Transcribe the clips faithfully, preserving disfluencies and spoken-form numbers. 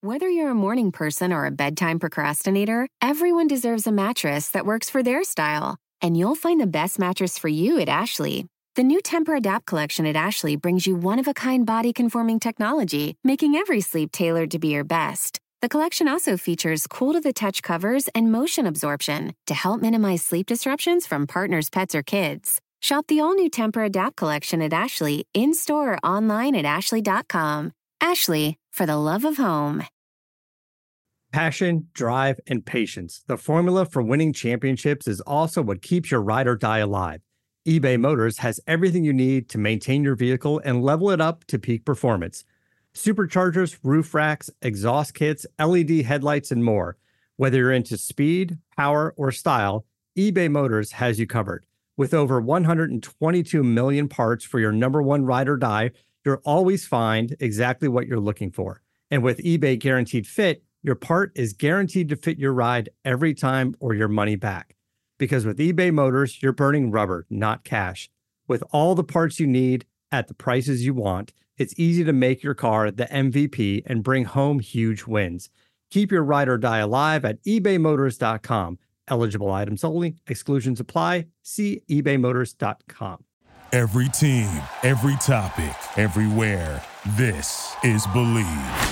Whether you're a morning person or a bedtime procrastinator, everyone deserves a mattress that works for their style. And you'll find the best mattress for you at Ashley. The new Temper-Adapt collection at Ashley brings you one-of-a-kind body-conforming technology, making every sleep tailored to be your best. The collection also features cool-to-the-touch covers and motion absorption to help minimize sleep disruptions from partners, pets, or kids. Shop the all-new Temper-Adapt collection at Ashley, in-store or online at ashley dot com. Ashley, for the love of home. Passion, drive, and patience. The formula for winning championships is also what keeps your ride or die alive. eBay Motors has everything you need to maintain your vehicle and level it up to peak performance. Superchargers, roof racks, exhaust kits, L E D headlights, and more. Whether you're into speed, power, or style, eBay Motors has you covered. With over one hundred twenty-two million parts for your number one ride or die, you'll always find exactly what you're looking for. And with eBay Guaranteed Fit, your part is guaranteed to fit your ride every time or your money back. Because with eBay Motors, you're burning rubber, not cash. With all the parts you need at the prices you want, it's easy to make your car the M V P and bring home huge wins. Keep your ride or die alive at ebay motors dot com. Eligible items only. Exclusions apply. See ebay motors dot com. Every team, every topic, everywhere. This is Believe.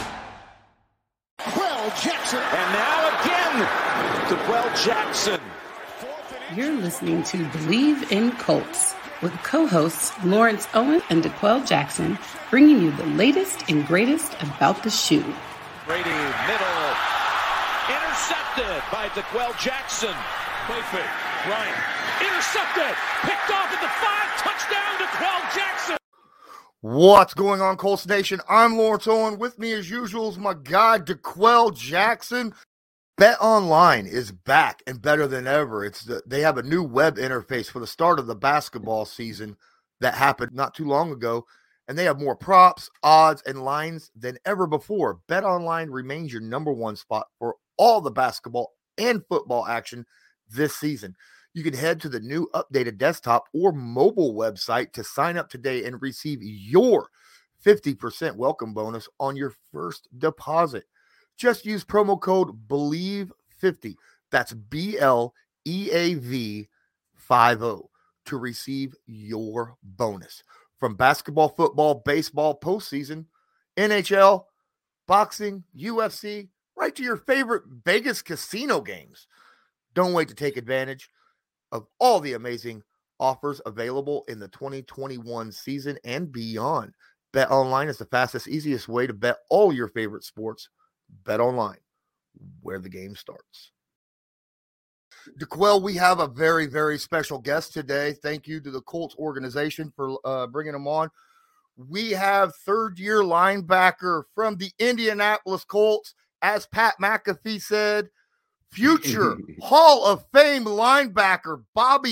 D'Qwell Jackson. And now again, D'Qwell Jackson. You're listening to Believe in Colts with co-hosts Lawrence Owen and D'Qwell Jackson, bringing you the latest and greatest about the shoe. Brady, middle, intercepted by D'Qwell Jackson. Play fake, Bryant, intercepted, picked off at the five, touchdown D'Qwell Jackson. What's going on, Colts Nation? I'm Lawrence Owen. With me, as usual, is my guy, D'Qwell Jackson. BetOnline is back and better than ever. It's the, they have a new web interface for the start of the basketball season that happened not too long ago, and they have more props, odds, and lines than ever before. BetOnline remains your number one spot for all the basketball and football action this season. You can head to the new updated desktop or mobile website to sign up today and receive your fifty percent welcome bonus on your first deposit. Just use promo code believe fifty. That's B L E A V fifty to receive your bonus. From basketball, football, baseball, postseason, N H L, boxing, U F C, right to your favorite Vegas casino games. Don't wait to take advantage of all the amazing offers available in the twenty twenty-one season and beyond. BetOnline is the fastest, easiest way to bet all your favorite sports. BetOnline, where the game starts. D'Qwell, we have a very, very special guest today. Thank you to the Colts organization for uh, bringing him on. We have third-year linebacker from the Indianapolis Colts, as Pat McAfee said, future Hall of Fame linebacker Bobby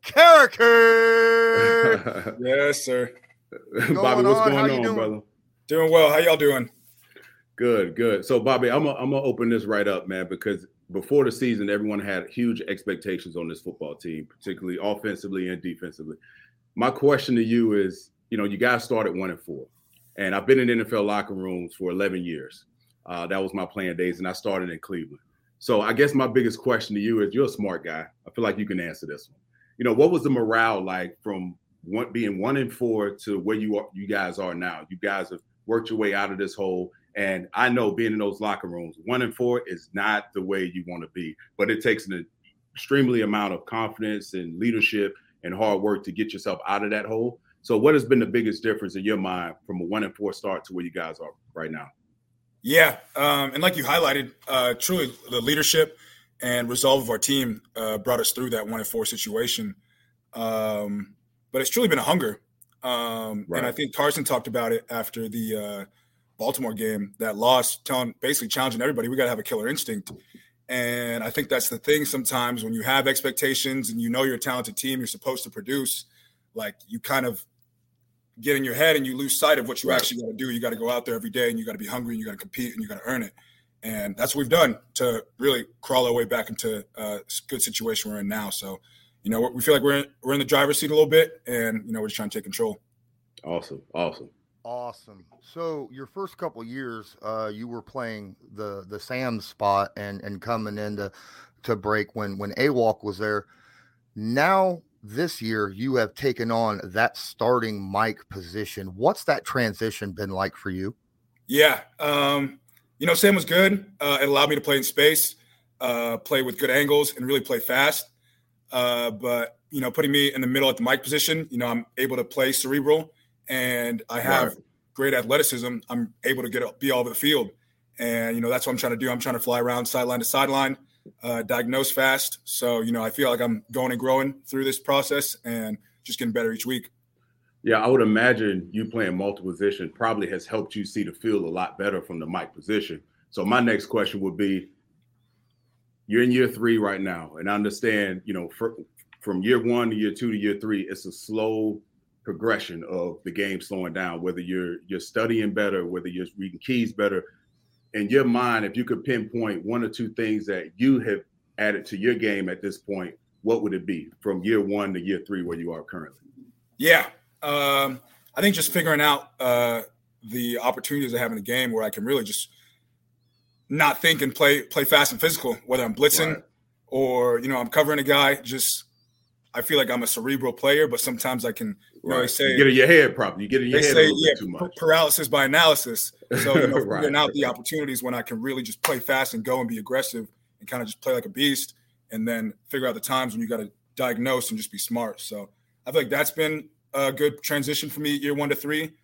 Okereke. Yes, sir. Bobby, what's on? going How you on, doing? brother? Doing well. How y'all doing? Good, good. So, Bobby, I'm gonna I'm gonna open this right up, man, because before the season, everyone had huge expectations on this football team, particularly offensively and defensively. My question to you is, you know, you guys started one and four, and I've been in N F L locker rooms for eleven years. Uh, that was my playing days, and I started in Cleveland. So, I guess my biggest question to you is, you're a smart guy. I feel like you can answer this one. You know, what was the morale like from one, being one and four to where you are, you guys are now? You guys have worked your way out of this hole. And I know being in those locker rooms, one and four is not the way you want to be, but it takes an extremely amount of confidence and leadership and hard work to get yourself out of that hole. So what has been the biggest difference in your mind from a one and four start to where you guys are right now? Yeah. Um, and like you highlighted, uh, truly the leadership and resolve of our team uh, brought us through that one and four situation. Um, but it's truly been a hunger. Um, Right. And I think Carson talked about it after the uh, Baltimore game, that loss, telling, basically challenging everybody, we got to have a killer instinct. And I think that's the thing sometimes when you have expectations and you know you're a talented team, you're supposed to produce, like you kind of get in your head and you lose sight of what you Right. actually got to do. You got to go out there every day and you got to be hungry and you got to compete and you got to earn it. And that's what we've done to really crawl our way back into a good situation we're in now. So, you know, we feel like we're in, we're in the driver's seat a little bit and, you know, we're just trying to take control. Awesome. Awesome. Awesome. So your first couple years, uh, you were playing the the Sam spot and and coming in to, to break when when A-Walk was there. Now this year, you have taken on that starting Mike position. What's that transition been like for you? Yeah, um, you know, Sam was good. Uh, it allowed me to play in space, uh, play with good angles, and really play fast. Uh, but you know, putting me in the middle at the Mike position, you know, I'm able to play cerebral. And I have right. great athleticism. I'm able to get be all over the field. And, you know, that's what I'm trying to do. I'm trying to fly around sideline to sideline, uh, diagnose fast. So, you know, I feel like I'm going and growing through this process and just getting better each week. Yeah, I would imagine you playing multiple position probably has helped you see the field a lot better from the Mike position. So my next question would be, you're in year three right now. And I understand, you know, for, from year one to year two to year three, it's a slow progression of the game slowing down, whether you're you're studying better, whether you're reading keys better. In your mind, if you could pinpoint one or two things that you have added to your game at this point, what would it be from year one to year three where you are currently? Yeah. Um, I think just figuring out uh, the opportunities I have in the game where I can really just not think and play play fast and physical, whether I'm blitzing right. or, you know, I'm covering a guy. Just I feel like I'm a cerebral player, but sometimes I can, you know, right. they say you get in your head probably. You get in your they head say, a little yeah, bit too much. Paralysis by analysis. So, you know, right. figuring out the opportunities when I can really just play fast and go and be aggressive and kind of just play like a beast, and then figure out the times when you got to diagnose and just be smart. So I feel like that's been a good transition for me year one to three.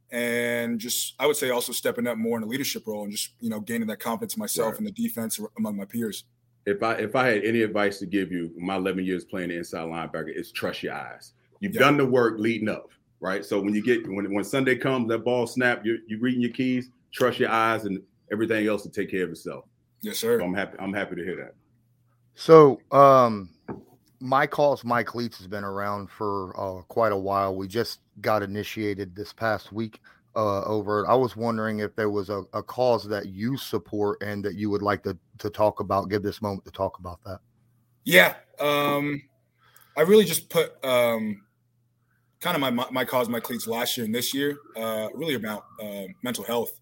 And just, I would say also stepping up more in a leadership role and just, you know, gaining that confidence in myself right. and the defense among my peers. If I if I had any advice to give you, my eleven years playing the inside linebacker, is trust your eyes. You've yeah. done the work leading up, right? So when you get when when Sunday comes, that ball snap, you're, you're reading your keys. Trust your eyes, and everything else will take care of itself. Yes, sir. So I'm happy. I'm happy to hear that. So, um, My Calls, Mike Leach has been around for uh, quite a while. We just got initiated this past week uh, over it. I was wondering if there was a, a cause that you support and that you would like to, to talk about, give this moment to talk about that. Yeah. Um, I really just put um, kind of my, my, my cause, Mike Leach last year and this year, uh, really about uh, mental health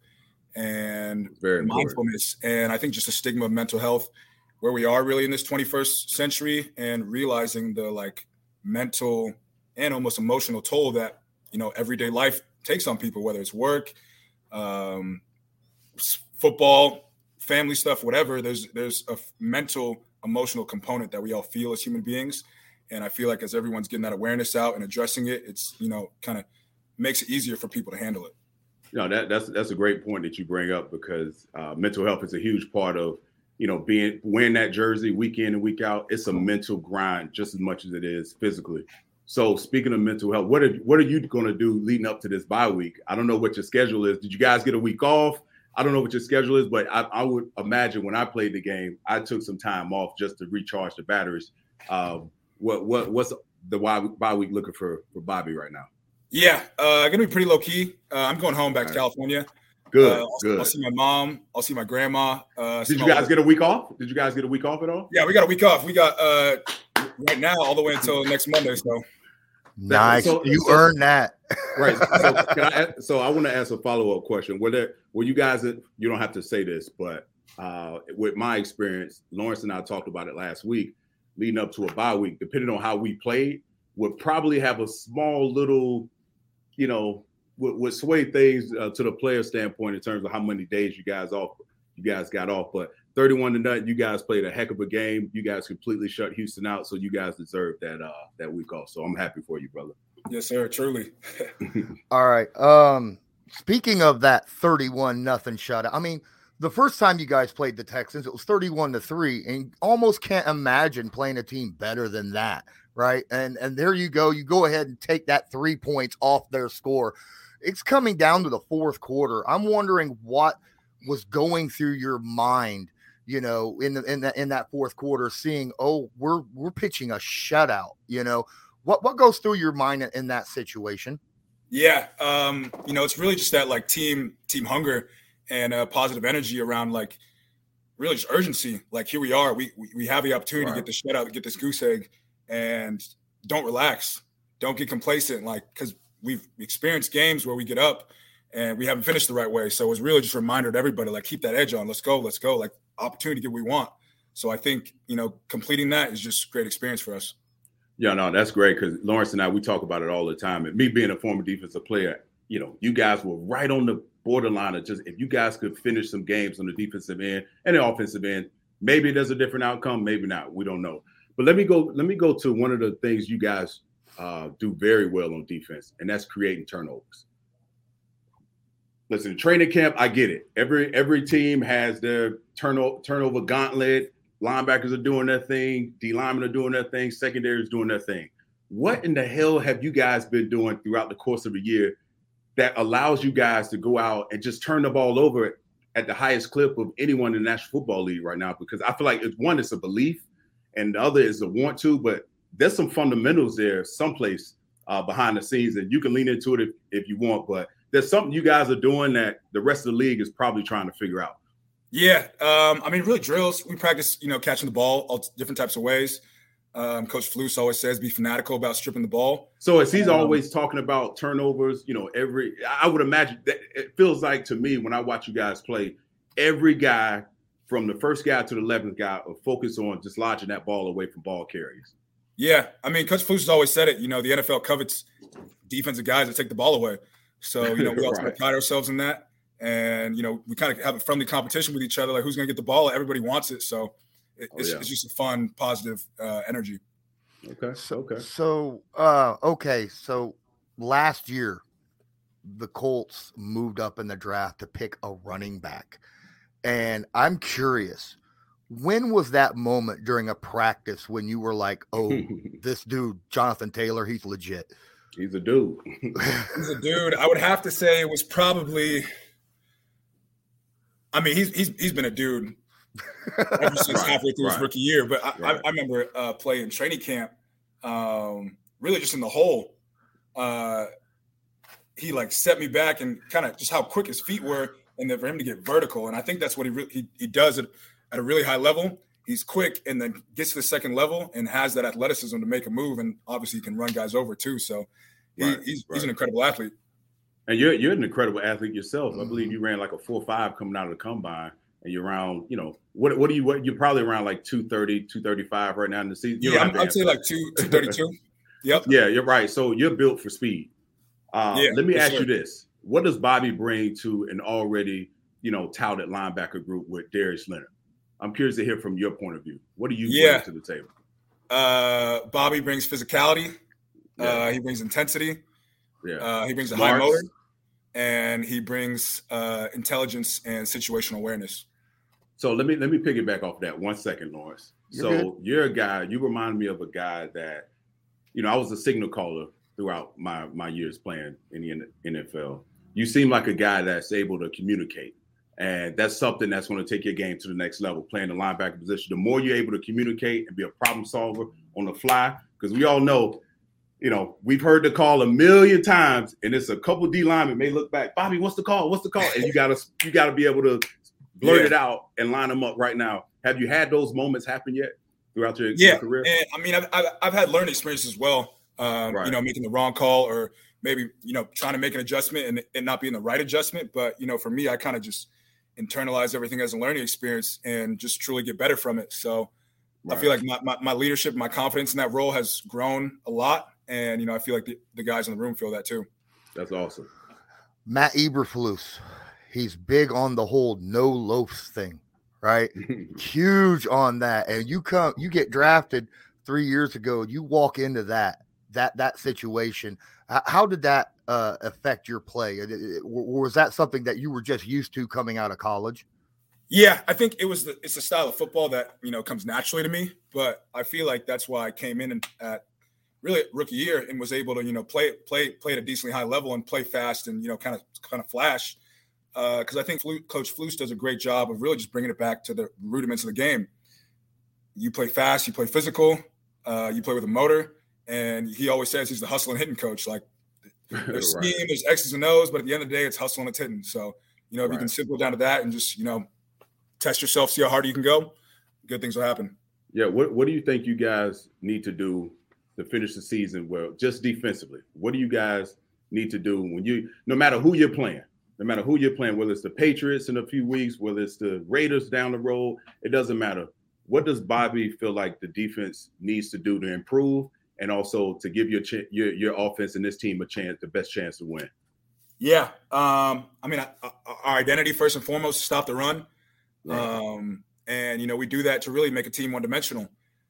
and Very mindfulness. Important. And I think just the stigma of mental health, where we are really in this twenty-first century, and realizing the like mental and almost emotional toll that, you know, everyday life takes on people, whether it's work, um, football, family stuff, whatever. There's there's a mental, emotional component that we all feel as human beings. And I feel like as everyone's getting that awareness out and addressing it, it's, you know, kind of makes it easier for people to handle it. No, that, that's that's a great point that you bring up, because uh, mental health is a huge part of, you know, being wearing that jersey week in and week out. It's a mental grind just as much as it is physically. So speaking of mental health, what are what are you going to do leading up to this bye week? I don't know what your schedule is. Did you guys get a week off? I don't know what your schedule is, but I, I would imagine when I played the game, I took some time off just to recharge the batteries. Um, what what what's the bye week looking for for Bobby right now? Yeah, uh, gonna be pretty low key. Uh, I'm going home back right. to California. Good, uh, I'll, good. I'll see my mom. I'll see my grandma. Uh, Did you guys get a week off? Did you guys get a week off at all? Yeah, we got a week off. We got uh, right now all the way until next Monday. So nice. So, you so, earned that. Right. So, can I, so I want to ask a follow-up question. Were there, were you guys, you don't have to say this, but uh, with my experience, Lawrence and I talked about it last week, leading up to a bye week, depending on how we played, would probably have a small little, you know, would, would sway things uh, to the player standpoint in terms of how many days you guys off, you guys got off. But thirty-one to nothing, you guys played a heck of a game. You guys completely shut Houston out, so you guys deserve that uh, that week off. So I'm happy for you, brother. Yes, sir. Truly. All right. Um, speaking of that thirty-one nothing shutout, I mean, the first time you guys played the Texans, it was thirty-one to three, and almost can't imagine playing a team better than that, right? And and there you go. You go ahead and take that three points off their score. It's coming down to the fourth quarter. I'm wondering what was going through your mind, you know, in the, in that in that fourth quarter, seeing, oh, we're we're pitching a shutout, you know. What what goes through your mind in, in that situation? Yeah, um, you know, it's really just that like team team hunger and uh, positive energy around like really just urgency. Like here we are, we we, we have the opportunity right. to get this shutout, get this goose egg, and don't relax, don't get complacent. Like because we've experienced games where we get up and we haven't finished the right way. So it was really just a reminder to everybody, like, keep that edge on. Let's go. Let's go. Like, opportunity to get what we want. So I think, you know, completing that is just a great experience for us. Yeah, no, that's great because Lawrence and I, we talk about it all the time. And me being a former defensive player, you know, you guys were right on the borderline of just if you guys could finish some games on the defensive end and the offensive end, maybe there's a different outcome, maybe not. We don't know. But let me go. Let me go to one of the things you guys uh, do very well on defense, and that's creating turnovers. Listen, training camp, I get it. Every every team has their turnover turnover gauntlet. Linebackers are doing their thing. D linemen are doing their thing. Secondary is doing their thing. What in the hell have you guys been doing throughout the course of a year that allows you guys to go out and just turn the ball over at the highest clip of anyone in the National Football League right now? Because I feel like it's one, it's a belief, and the other is a want to. But there's some fundamentals there someplace uh, behind the scenes that you can lean into it if, if you want. But there's something you guys are doing that the rest of the league is probably trying to figure out. Yeah. Um, I mean, really drills. We practice, you know, catching the ball all different types of ways. Um, Coach Flus always says be fanatical about stripping the ball. So as he's um, always talking about turnovers, you know, every I would imagine that it feels like to me when I watch you guys play, every guy from the first guy to the eleventh guy are focused on just lodging that ball away from ball carriers. Yeah. I mean, Coach Flus has always said it, you know, the N F L covets defensive guys that take the ball away. So, you know, we also right. pride ourselves in that. And, you know, we kind of have a friendly competition with each other, like who's going to get the ball. Everybody wants it. So it, oh, it's, yeah. it's just a fun, positive uh, energy. Okay. So, okay. So, uh, okay. So last year, the Colts moved up in the draft to pick a running back. And I'm curious, when was that moment during a practice when you were like, oh, this dude, Jonathan Taylor, he's legit? He's a dude. He's a dude. I would have to say it was probably – I mean, he's he's he's been a dude ever since right, halfway through right. his rookie year. But I, right. I, I remember uh, playing training camp, um, really just in the hole. Uh, he like set me back and kind of just how quick his feet were, and then for him to get vertical. And I think that's what he really, he, he does it at a really high level. He's quick and then gets to the second level and has that athleticism to make a move. And obviously, he can run guys over too. So he, right, he's right. he's an incredible athlete. And you're you're an incredible athlete yourself. I believe you ran like a four five coming out of the combine, and you're around, you know, what what do you what you're probably around like two thirty, two thirty-five right now in the season. You yeah, I'm, I'd say like two two thirty-two. Yep. Yeah, you're right. So you're built for speed. Uh, yeah, let me ask sure. you this: what does Bobby bring to an already, you know, touted linebacker group with Darius Leonard? I'm curious to hear from your point of view. What do you yeah. bring to the table? Uh, Bobby brings physicality. Yeah. Uh, he brings intensity. Yeah. Uh, he brings a high motor. And he brings uh, intelligence and situational awareness. So let me let me piggyback off that one second, Lawrence. You're so good. You're a guy. You remind me of a guy that, you know, I was a signal caller throughout my my years playing in the N F L. You seem like a guy that's able to communicate, and that's something that's going to take your game to the next level. Playing the linebacker position, the more you're able to communicate and be a problem solver on the fly, because we all know. You know, we've heard the call a million times, and it's a couple D linemen may look back. Bobby, what's the call? What's the call? And you gotta you gotta be able to blurt yeah. it out and line them up right now. Have you had those moments happen yet throughout your, yeah. your career? Yeah, and I mean, I've, I've I've had learning experiences as well. Um, right. You know, making the wrong call or maybe you know trying to make an adjustment and and not being the right adjustment. But you know, for me, I kind of just internalize everything as a learning experience and just truly get better from it. So right. I feel like my, my my leadership, my confidence in that role has grown a lot. And, you know, I feel like the, the guys in the room feel that too. That's awesome. Matt Eberflus, he's big on the whole no loafs thing, right? Huge on that. And you come, you get drafted three years ago. You walk into that, that, that situation. How did that uh, affect your play? Or was that something that you were just used to coming out of college? Yeah, I think it was the, it's a style of football that, you know, comes naturally to me, but I feel like that's why I came in and at, really rookie year and was able to, you know, play, play, play at a decently high level and play fast and, you know, kind of, kind of flash. Uh, Cause I think Flu- Coach Flus does a great job of really just bringing it back to the rudiments of the game. You play fast, you play physical, uh, you play with a motor. And he always says he's the hustle and hitting coach. Like there's right. scheme, there's X's and O's, but at the end of the day, it's hustle and it's hitting. So, you know, if right. you can simple it down to that and just, you know, test yourself, see how hard you can go, good things will happen. Yeah. What, what do you think you guys need to do to finish the season well, just defensively? What do you guys need to do when you, no matter who you're playing, no matter who you're playing, whether it's the Patriots in a few weeks, whether it's the Raiders down the road, it doesn't matter. What does Bobby feel like the defense needs to do to improve, and also to give your ch- your your offense and this team a chance, the best chance to win? Yeah, um, I mean, our identity first and foremost is stop the run, right. um, and you know we do that to really make a team one-dimensional.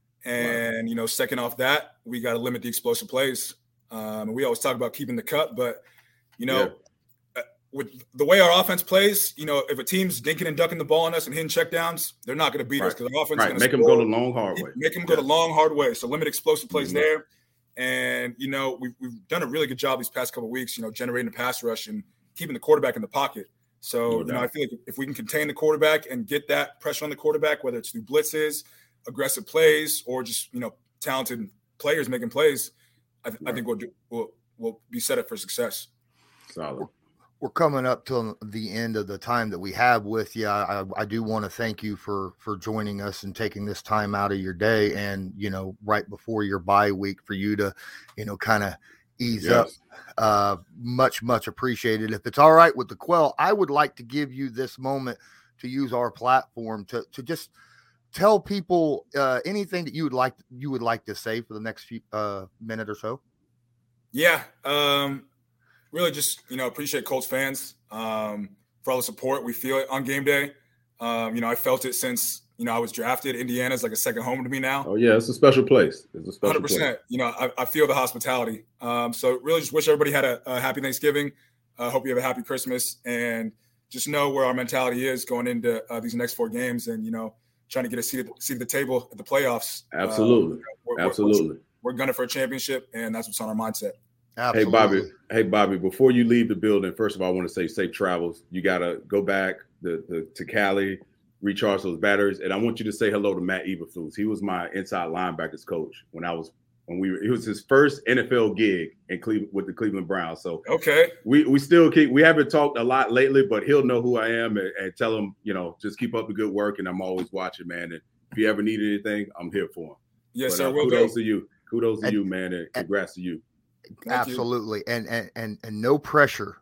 And right. you know, second off that, we got to limit the explosive plays. Um, we always talk about keeping the cut, but you know, yeah. with the way our offense plays, you know, if a team's dinking and ducking the ball on us and hitting checkdowns, they're not going to beat right. us because our offense right. is going to make them go the long hard way. Make them yeah. go the long hard way. So limit explosive plays mm-hmm. there. And, you know, we've, we've done a really good job these past couple of weeks, you know, generating a pass rush and keeping the quarterback in the pocket. So, no you know, I feel like if we can contain the quarterback and get that pressure on the quarterback, whether it's through blitzes, aggressive plays, or just, you know, talented players making plays, I, th- right. I think we'll, do, we'll we'll be set up for success. Solid. We're coming up to the end of the time that we have with you. I, I do want to thank you for for joining us and taking this time out of your day, and you know, right before your bye week, for you to, you know, kind of ease yes. up. Uh, much much appreciated. If it's all right with the Quell, I would like to give you this moment to use our platform to to just tell people uh, anything that you would like you would like to say for the next few uh, minute or so. Yeah. Um, Really just, you know, appreciate Colts fans um, for all the support. We feel it on game day. Um, you know, I felt it since, you know, I was drafted. Indiana's like a second home to me now. Oh, yeah, it's a special place. It's a special one hundred percent. Place. You know, I, I feel the hospitality. Um, so really just wish everybody had a, a happy Thanksgiving. I uh, hope you have a happy Christmas. And just know where our mentality is going into uh, these next four games and, you know, trying to get a seat at, seat at the table at the playoffs. Absolutely. Uh, we're, Absolutely. We're, we're gunning for a championship, and that's what's on our mindset. Absolutely. Hey, Bobby. Hey, Bobby, before you leave the building, first of all, I want to say safe travels. You got to go back the, the, to Cali, recharge those batteries. And I want you to say hello to Matt Eberflus. He was my inside linebackers coach when I was when we were, it was his first N F L gig in Cleveland with the Cleveland Browns. So okay, we, we still keep, we haven't talked a lot lately, but he'll know who I am and, and tell him, you know, just keep up the good work. And I'm always watching, man. And if you ever need anything, I'm here for him. Yes, but, sir. Uh, we'll kudos go. to you. Kudos to and, you, man. And congrats to you. Thank Absolutely. You. And, and, and, and no pressure,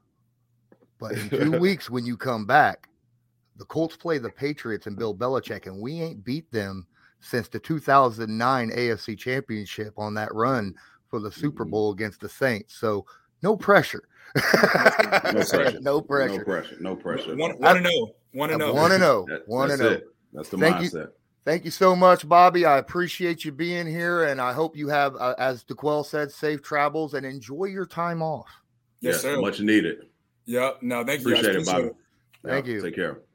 but in two weeks, when you come back, the Colts play the Patriots and Bill Belichick, and we ain't beat them since the two thousand nine A F C Championship on that run for the Super Bowl against the Saints. So no pressure. no pressure. No pressure. No pressure. No pressure. Want to know. Want to know. Want to know. That, Want to that's know. It. That's the Thank mindset. You. Thank you so much, Bobby. I appreciate you being here, and I hope you have, uh, as DeQuell said, safe travels and enjoy your time off. Yes, yes sir. Much needed. Yeah. No, thank appreciate you. It, appreciate Bobby. it. Thank yeah, you. Take care.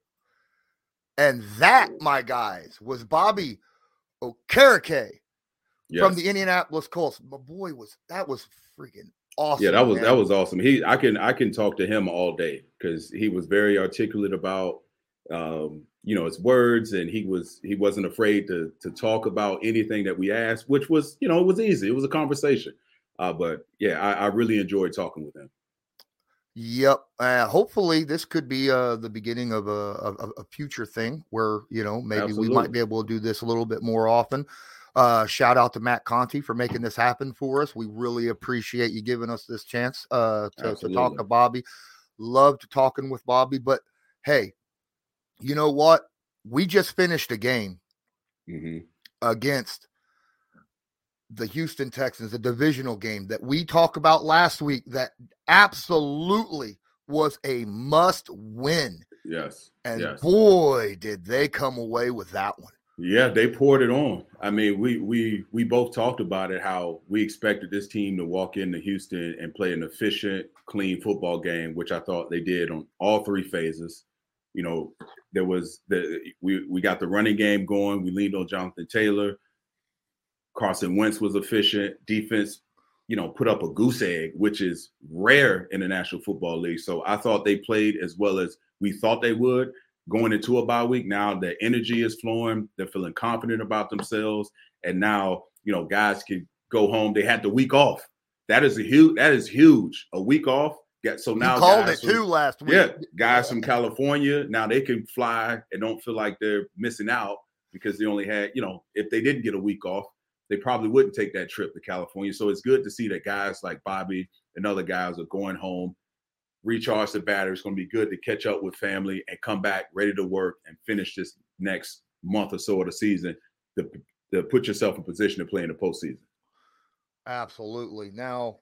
And that, my guys, was Bobby Okereke yes. from the Indianapolis Colts. My boy was that was freaking awesome. Yeah, that was man. that was awesome. He, I can I can talk to him all day because he was very articulate about. Um, you know, his words, and he was he wasn't afraid to to talk about anything that we asked, which was, you know, it was easy. It was a conversation. Uh, but yeah, I, I really enjoyed talking with him. Yep. Uh, hopefully this could be uh, the beginning of a, a, a future thing where, you know, maybe Absolutely. we might be able to do this a little bit more often. Uh, shout out to Matt Conti for making this happen for us. We really appreciate you giving us this chance uh, to, to talk to Bobby. Loved talking with Bobby, but hey, you know what? We just finished a game mm-hmm. against the Houston Texans, a divisional game that we talked about last week that absolutely was a must win. Yes. And yes. boy, did they come away with that one. Yeah, they poured it on. I mean, we we we both talked about it, how we expected this team to walk into Houston and play an efficient, clean football game, which I thought they did on all three phases. You know, there was the we we got the running game going. We leaned on Jonathan Taylor. Carson Wentz was efficient. Defense, you know, put up a goose egg, which is rare in the National Football League. So I thought they played as well as we thought they would going into a bye week. Now the energy is flowing. They're feeling confident about themselves. And now, you know, guys can go home. They had the week off. That is a huge, that is huge. A week off. Yeah, so now you called it from, too last week. Yeah, guys from California, now they can fly and don't feel like they're missing out because they only had, you know, if they didn't get a week off, they probably wouldn't take that trip to California. So it's good to see that guys like Bobby and other guys are going home, recharge the battery. It's going to be good to catch up with family and come back ready to work and finish this next month or so of the season to, to put yourself in position to play in the postseason. Absolutely. Now,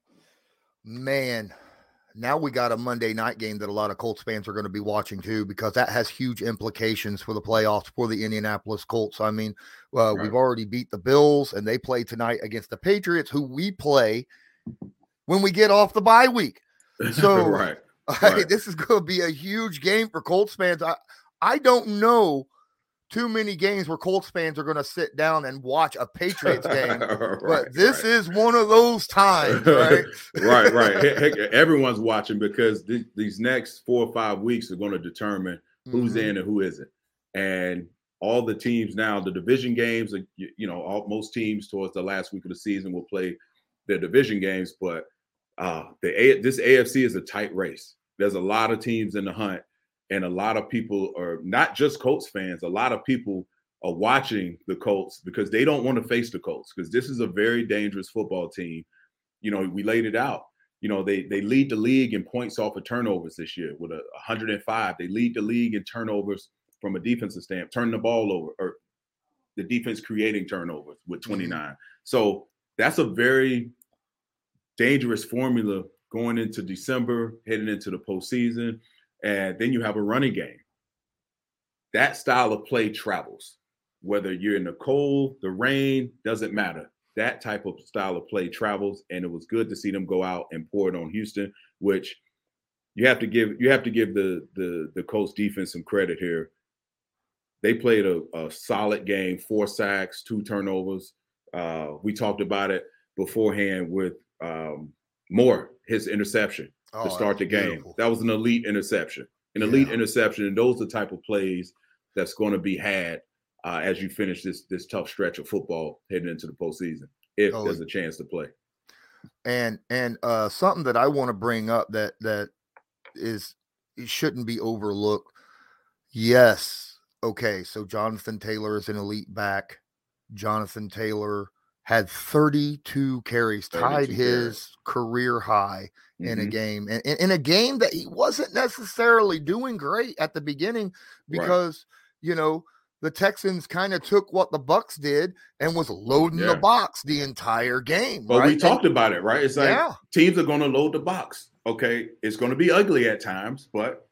man, now we got a Monday night game that a lot of Colts fans are going to be watching too, because that has huge implications for the playoffs for the Indianapolis Colts. I mean, uh, right. we've already beat the Bills, and they play tonight against the Patriots, who we play when we get off the bye week. So right. Right. Right. This is going to be a huge game for Colts fans. I, I don't know too many games where Colts fans are going to sit down and watch a Patriots game, right, but this right. is one of those times, right? right, right. Heck, everyone's watching because th- these next four or five weeks are going to determine who's mm-hmm. in and who isn't. And all the teams now, the division games, you, you know, all, most teams towards the last week of the season will play their division games, but uh, the A- this A F C is a tight race. There's a lot of teams in the hunt. And a lot of people are not just Colts fans. A lot of people are watching the Colts because they don't want to face the Colts, because this is a very dangerous football team. You know, we laid it out. You know, they they lead the league in points off of turnovers this year with a one hundred five. They lead the league in turnovers from a defensive standpoint, turning the ball over, or the defense creating turnovers with twenty-nine. Mm-hmm. So that's a very dangerous formula going into December, heading into the postseason. And then you have a running game. That style of play travels. Whether you're in the cold, the rain, doesn't matter. That type of style of play travels, and it was good to see them go out and pour it on Houston, which you have to give you have to give the the the Colts defense some credit here. They played a, a solid game, four sacks, two turnovers. Uh, we talked about it beforehand with um, Moore, his interception. To oh, start the game. Beautiful. That was an elite interception. An elite yeah. interception, and those are the type of plays that's going to be had uh, as you finish this this tough stretch of football heading into the postseason, if oh, there's a chance to play. And and uh, something that I want to bring up that that is it shouldn't be overlooked. Yes, okay. So Jonathan Taylor is an elite back. Jonathan Taylor had thirty-two carries, tied his carries. career high mm-hmm. in a game, and in, in a game that he wasn't necessarily doing great at the beginning, because right. you know the Texans kind of took what the Bucs did and was loading yeah. the box the entire game. But right? we talked and, about it, right? It's like yeah. teams are going to load the box. Okay, it's going to be ugly at times, but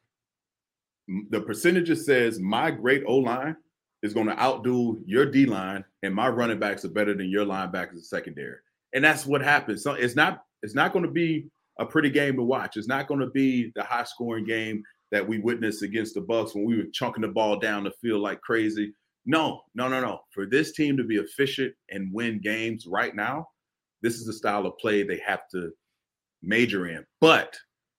the percentages says my great O-line is going to outdo your D-line, and my running backs are better than your linebackers and secondary. And that's what happens. So it's not it's not going to be a pretty game to watch. It's not going to be the high-scoring game that we witnessed against the Bucs when we were chunking the ball down the field like crazy. No, no, no, no. For this team to be efficient and win games right now, this is the style of play they have to major in. But,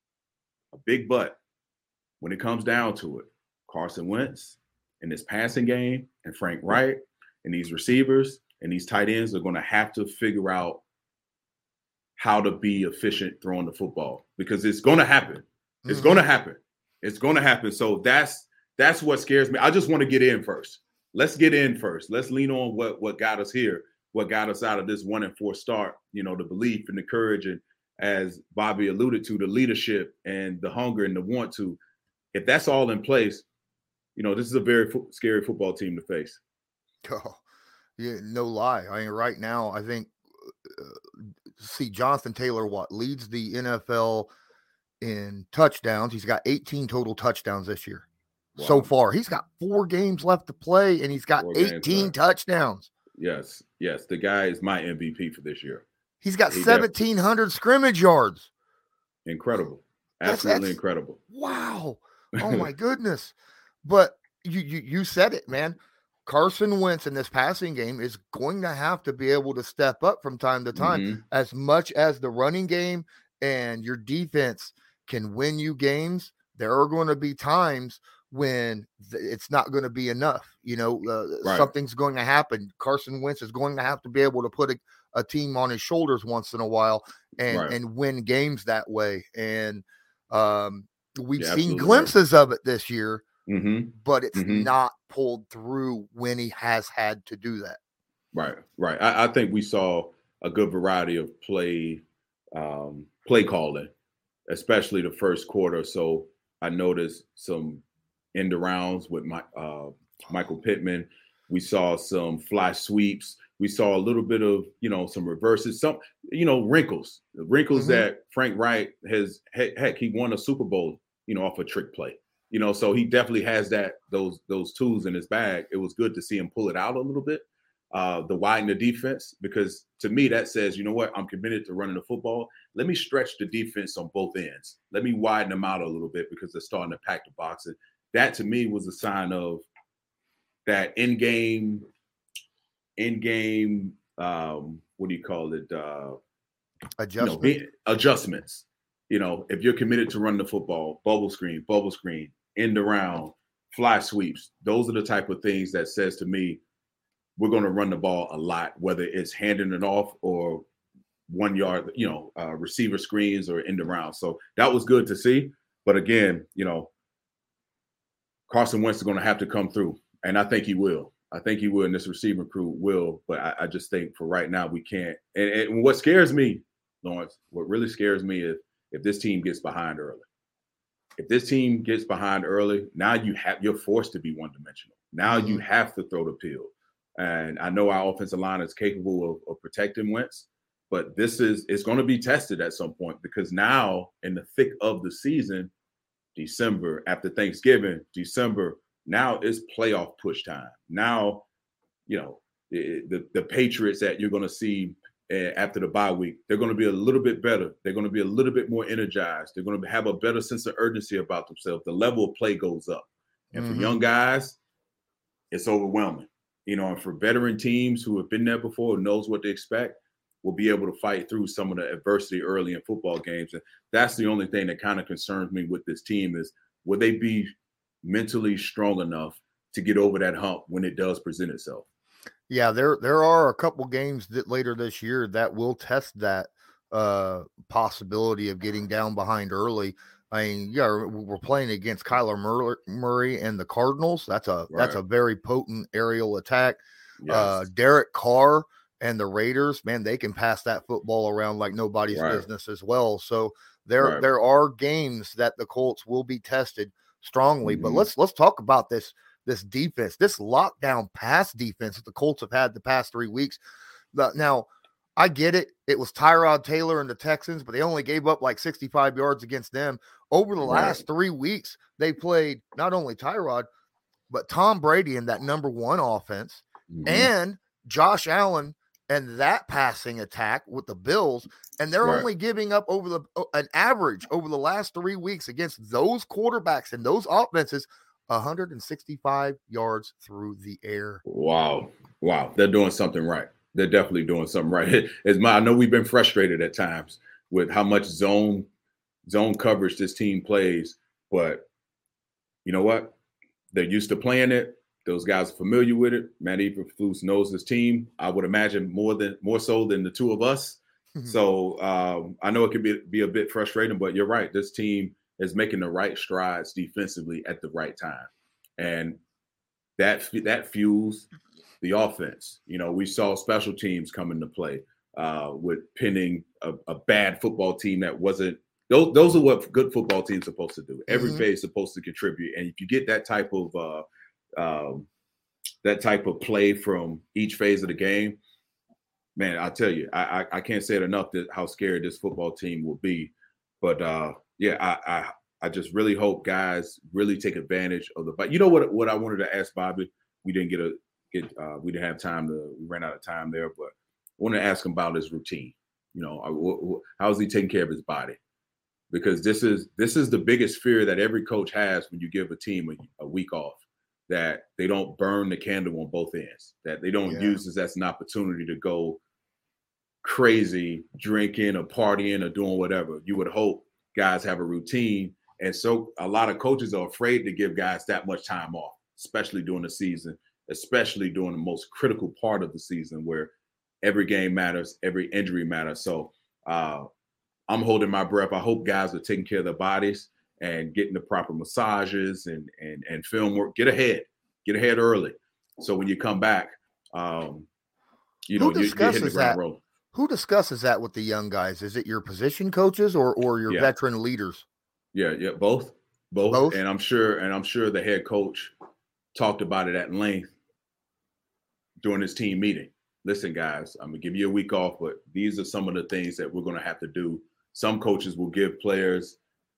a big but, when it comes down to it, Carson Wentz and this passing game and Frank Wright and these receivers and these tight ends are going to have to figure out how to be efficient throwing the football, because it's going to happen. It's mm-hmm. going to happen. It's going to happen. So that's that's what scares me. I just want to get in first. Let's get in first. Let's lean on what, what got us here, what got us out of this one and four start, you know, the belief and the courage, and as Bobby alluded to, the leadership and the hunger and the want to. If that's all in place, you know, this is a very fo- scary football team to face. Oh, yeah, no lie. I mean, right now, I think, uh, see, Jonathan Taylor, what, leads the N F L in touchdowns. He's got eighteen total touchdowns this year. Wow. So far. He's got four games left to play, and he's got four eighteen touchdowns. Yes, yes. The guy is my M V P for this year. He's got he seventeen hundred def- scrimmage yards. Incredible. Absolutely that's, that's, incredible. Wow. Oh, my goodness. But you, you you said it, man. Carson Wentz in this passing game is going to have to be able to step up from time to time. Mm-hmm. As much as the running game and your defense can win you games, there are going to be times when th- it's not going to be enough. You know, uh, right. something's going to happen. Carson Wentz is going to have to be able to put a, a team on his shoulders once in a while and, right. and win games that way. And um, we've yeah, seen glimpses right. of it this year. Mm-hmm. But it's mm-hmm. not pulled through when he has had to do that. Right, right. I, I think we saw a good variety of play, um, play calling especially the first quarter. So I noticed some end arounds with my uh, Michael Pittman. We saw some fly sweeps. We saw a little bit of, you know, some reverses, some, you know, wrinkles, wrinkles mm-hmm. that Frank Wright has, heck, heck, he won a Super Bowl, you know, off a trick play, you know, so he definitely has that, those, those tools in his bag. It was good to see him pull it out a little bit, uh, the widen the defense, because to me, that says, you know what, I'm committed to running the football. Let me stretch the defense on both ends. Let me widen them out a little bit because they're starting to pack the box. And that to me was a sign of that in-game, in-game, um, what do you call it? Uh, Adjustment. You know, adjustments. You know, if you're committed to running the football, bubble screen, bubble screen, end around, fly sweeps, those are the type of things that says to me, we're going to run the ball a lot, whether it's handing it off or one yard, you know, uh, receiver screens or end around. So that was good to see. But again, you know, Carson Wentz is going to have to come through. And I think he will. I think he will, and this receiver crew will. But I, I just think for right now, we can't. And, and what scares me, Lawrence, what really scares me is if this team gets behind early. If this team gets behind early, now you have, you're forced to be one-dimensional. Now mm-hmm. you have to throw the pill. And I know our offensive line is capable of, of protecting Wentz, but this is it's going to be tested at some point because now in the thick of the season, December, after Thanksgiving, December, now it's playoff push time. Now, you know, the, the, the Patriots that you're going to see uh, after the bye week, they're going to be a little bit better. They're going to be a little bit more energized. They're going to have a better sense of urgency about themselves. The level of play goes up. And mm-hmm. for young guys, it's overwhelming. You know, and for veteran teams who have been there before, knows what to expect, will be able to fight through some of the adversity early in football games. And that's the only thing that kind of concerns me with this team is, will they be mentally strong enough to get over that hump when it does present itself? Yeah, there there are a couple games that later this year that will test that uh, possibility of getting down behind early. I mean, yeah, we're playing against Kyler Murray and the Cardinals. That's a right. that's a very potent aerial attack. Yes. Uh, Derek Carr and the Raiders, man, they can pass that football around like nobody's right. business as well. So there right. there are games that the Colts will be tested strongly. Mm-hmm. But let's let's talk about this this defense, this lockdown pass defense that the Colts have had the past three weeks. Now, I get it. It was Tyrod Taylor and the Texans, but they only gave up like sixty-five yards against them. Over the last right. three weeks, they played not only Tyrod, but Tom Brady in that number one offense mm-hmm. and Josh Allen and that passing attack with the Bills. And they're right. only giving up over the an average over the last three weeks against those quarterbacks and those offenses, one hundred sixty-five yards through the air. Wow. Wow. They're doing something right. They're definitely doing something right. As my, I know we've been frustrated at times with how much zone zone coverage this team plays, but you know what? They're used to playing it. Those guys are familiar with it. Matt Eberflus knows his team. I would imagine more than more so than the two of us. Mm-hmm. So um, I know it could be be a bit frustrating, but you're right. This team is making the right strides defensively at the right time, and that that fuels the offense. You know, we saw special teams come into play uh, with pinning a, a bad football team that wasn't. Those, those are what good football teams are supposed to do. Every mm-hmm. phase is supposed to contribute, and if you get that type of uh, um, that type of play from each phase of the game, man, I'll tell you, I, I, I can't say it enough that how scary this football team will be. But uh, yeah, I, I I just really hope guys really take advantage of the. But you know what? What I wanted to ask Bobby, we didn't get a get. Uh, we didn't have time to. We ran out of time there, but I wanted to ask him about his routine. You know, how is he taking care of his body? Because this is this is the biggest fear that every coach has when you give a team a, a week off, that they don't burn the candle on both ends, that they don't yeah. use this as an opportunity to go crazy, drinking or partying or doing whatever. You would hope guys have a routine. And so a lot of coaches are afraid to give guys that much time off, especially during the season, especially during the most critical part of the season where every game matters, every injury matters. So uh, I'm holding my breath. I hope guys are taking care of their bodies and getting the proper massages and and and film work. Get ahead, get ahead early. So when you come back, um, you know, Who you're, you're hitting the ground that? rolling. Who discusses that with the young guys? Is it your position coaches or or your Yeah. veteran leaders? Yeah, yeah, both, both, Both? and I'm sure, and I'm sure the head coach talked about it at length during his team meeting. Listen, guys, I'm gonna give you a week off, but these are some of the things that we're gonna have to do. Some coaches will give players,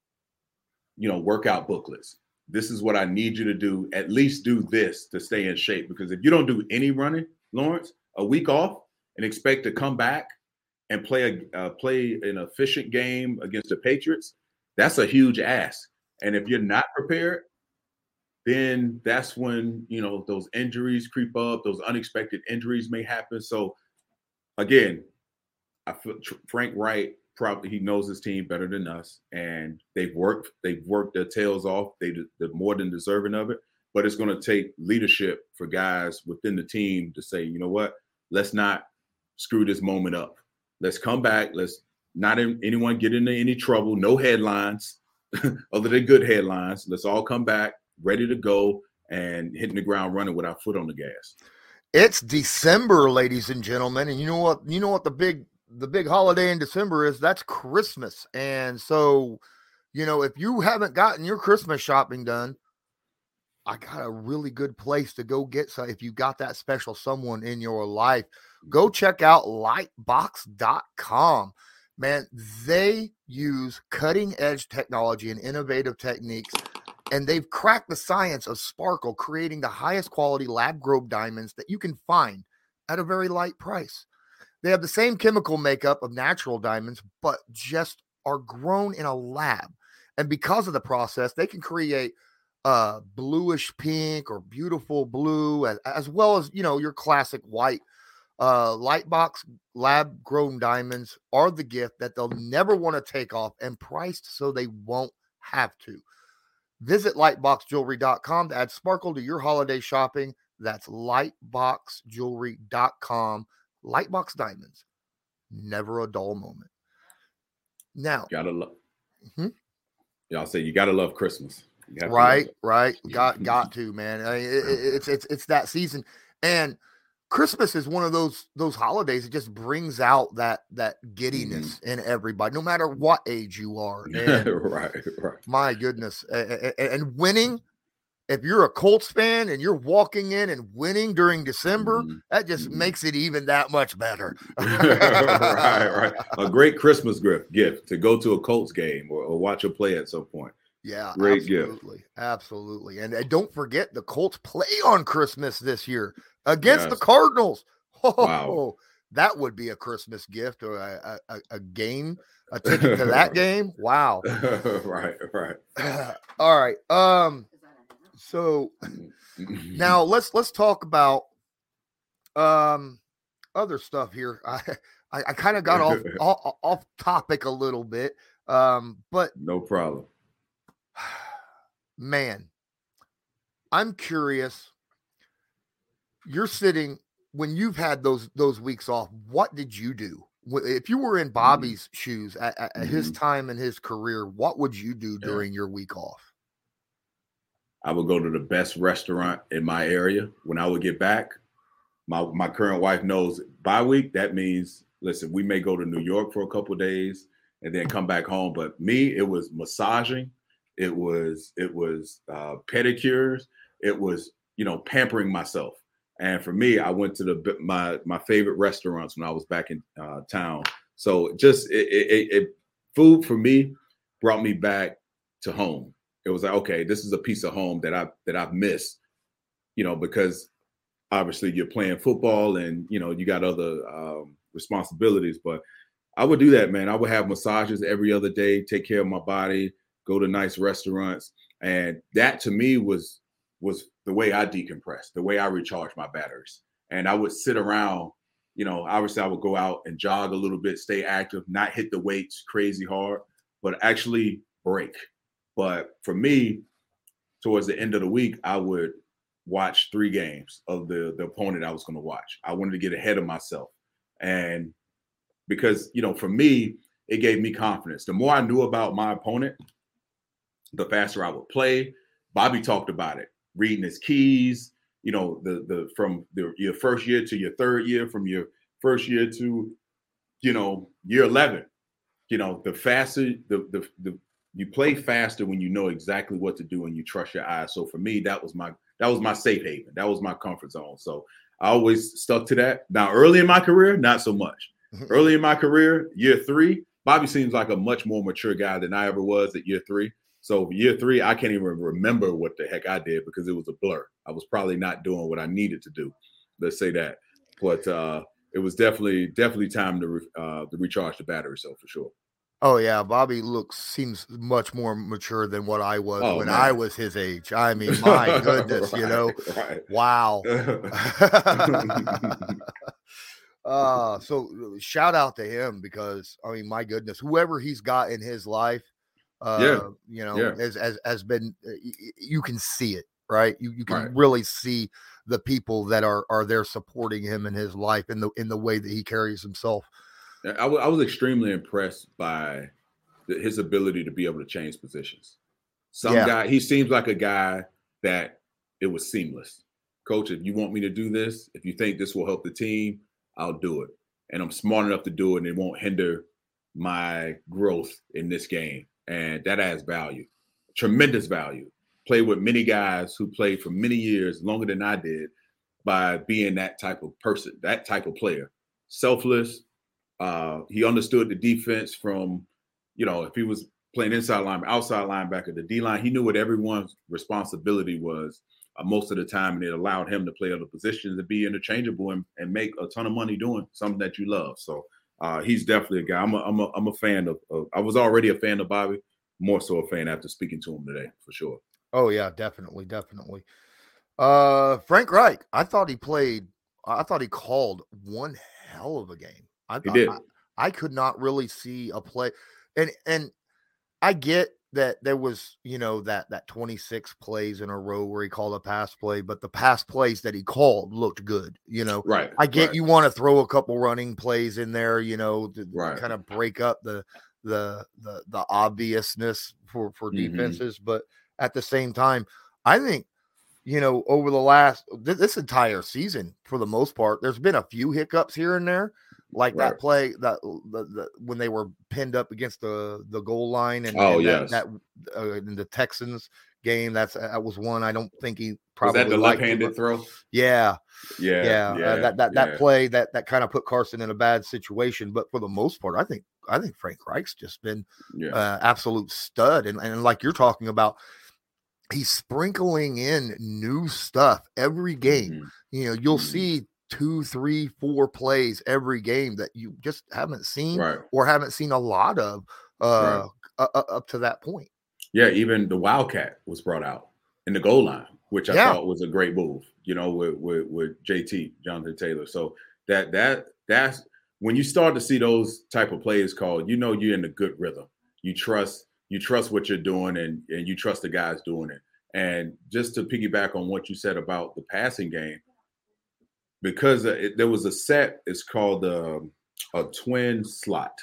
you know, workout booklets. This is what I need you to do. At least do this to stay in shape. Because if you don't do any running, Lawrence, a week off and expect to come back and play a uh, play an efficient game against the Patriots, that's a huge ask. And if you're not prepared, then that's when, you know, those injuries creep up. Those unexpected injuries may happen. So, again, I feel Frank Wright, probably he knows his team better than us, and they've worked they've worked their tails off. They they're more than deserving of it. But it's going to take leadership for guys within the team to say, you know what, let's not screw this moment up. Let's come back. Let's not in, anyone get into any trouble. No headlines, other than good headlines. Let's all come back ready to go and hitting the ground running with our foot on the gas. It's December, ladies and gentlemen, and you know what? You know what the big the big holiday in December is? That's Christmas. And so, you know, if you haven't gotten your Christmas shopping done, I got a really good place to go get some. If you got that special someone in your life, go check out lightbox dot com. Man, they use cutting edge technology and innovative techniques, and they've cracked the science of sparkle, creating the highest quality lab grown diamonds that you can find at a very light price. They have the same chemical makeup of natural diamonds, but just are grown in a lab. And because of the process, they can create uh, bluish pink or beautiful blue, as, as well as, you know, your classic white. Uh, Lightbox lab grown diamonds are the gift that they'll never want to take off, and priced so they won't have to. Visit lightbox jewelry dot com to add sparkle to your holiday shopping. That's lightbox jewelry dot com. Lightbox diamonds, never a dull moment. Now, Gotta love. Mm-hmm. Y'all say you gotta love Christmas. Right, right. Got got to, man. I mean, it, it, it's it's it's that season, and Christmas is one of those those holidays that just brings out that that giddiness mm-hmm. in everybody, no matter what age you are. And right, right. My goodness, and, and winning. If you're a Colts fan and you're walking in and winning during December, mm-hmm. that just mm-hmm. makes it even that much better. right, right. A great Christmas gift, gift to go to a Colts game or, or watch a play at some point. Yeah, great absolutely, gift. Absolutely. And, and don't forget, the Colts play on Christmas this year against yes. the Cardinals. Oh, wow. That would be a Christmas gift or a, a, a game, a ticket to that game. Wow. right, right. All right. Um. So now let's let's talk about um other stuff here. I I, I kind of got off, off off topic a little bit, um, but no problem. Man, I'm curious. You're sitting when you've had those those weeks off. What did you do? If you were in Bobby's mm-hmm. shoes at, at mm-hmm. his time in his career, what would you do yeah. during your week off? I would go to the best restaurant in my area when I would get back. My my current wife knows bye week, that means, listen, we may go to New York for a couple of days and then come back home. But me, it was massaging. It was, it was uh, pedicures. It was, you know, pampering myself. And for me, I went to the my my favorite restaurants when I was back in uh, town. So just it, it, it food for me brought me back to home. It was like, okay, this is a piece of home that I that I've missed, you know, because obviously you're playing football and, you know, you got other um, responsibilities. But I would do that, man. I would have massages every other day, take care of my body, go to nice restaurants. And that to me was was the way I decompress, the way I recharge my batteries. And I would sit around, you know, obviously I would go out and jog a little bit, stay active, not hit the weights crazy hard, but actually break. But for me, towards the end of the week, I would watch three games of the, the opponent I was going to watch. I wanted to get ahead of myself. And because, you know, for me, it gave me confidence. The more I knew about my opponent, the faster I would play. Bobby talked about it, reading his keys, you know, the the from the, your first year to your third year, from your first year to you know, year eleven, you know, the faster the, the the you play faster when you know exactly what to do and you trust your eyes. So for me, that was my that was my safe haven. That was my comfort zone. So I always stuck to that. Now, early in my career, not so much. Early in my career, year three, Bobby seems like a much more mature guy than I ever was at year three. So year three, I can't even remember what the heck I did because it was a blur. I was probably not doing what I needed to do. Let's say that. But uh, it was definitely, definitely time to, re- uh, to recharge the battery, so for sure. Oh, yeah. Bobby looks seems much more mature than what I was Oh, when man. I was his age. I mean, my goodness, Right, you know. right. Wow. uh, so shout out to him because, I mean, my goodness, whoever he's got in his life, uh, Yeah. you know, Yeah. has, has, has been, you can see it, right? You, you can Right. really see the people that are, are there supporting him in his life in the, in the way that he carries himself. I, w- I was extremely impressed by the, his ability to be able to change positions. Some Yeah. guy, he seems like a guy that it was seamless. Coach, if you want me to do this, if you think this will help the team, I'll do it. And I'm smart enough to do it, and it won't hinder my growth in this game. And that adds value, tremendous value. Played with many guys who played for many years, longer than I did, by being that type of person, that type of player. Selfless. Uh, he understood the defense from, you know, if he was playing inside linebacker, outside linebacker, the D-line, he knew what everyone's responsibility was uh, most of the time, and it allowed him to play other positions and be interchangeable and, and make a ton of money doing something that you love. So uh, he's definitely a guy. I'm a, I'm a, I'm a fan of, of, I was already a fan of Bobby, more so a fan after speaking to him today, for sure. Oh, yeah, definitely, definitely. Uh, Frank Reich, I thought he played, I thought he called one hell of a game. I He thought did. I, I could not really see a play, and and I get that there was, you know, that that twenty-six plays in a row where he called a pass play, but the pass plays that he called looked good. You know, Right. I get right. you want to throw a couple running plays in there, you know, to Right. kind of break up the the the the obviousness for for Mhm. defenses, but at the same time, I think, you know, over the last th- this entire season, for the most part, there's been a few hiccups here and there, like Right. that play that the, the when they were pinned up against the the goal line, and, Oh, and yes. that, that uh, in the Texans game, that's that was one I don't think he Was probably that the liked too left-handed much. throw? Yeah, Yeah. yeah, Yeah. uh, that that that yeah. play that that kind of put Carson in a bad situation, but for the most part, I think I think Frank Reich's just been Yeah. uh, absolute stud, and and like you're talking about, he's sprinkling in new stuff every game. Mhm. You know, you'll Mhm. see two, three, four plays every game that you just haven't seen Right. or haven't seen a lot of uh, uh, uh, up to that point. Yeah, even the Wildcat was brought out in the goal line, which I Yeah. thought was a great move, you know, with with, with J T, Jonathan Taylor. So that that that's when you start to see those type of plays called, you know, you're in a good rhythm. You trust you trust what you're doing, and and you trust the guys doing it. And just to piggyback on what you said about the passing game, because it, there was a set, it's called um, a twin slot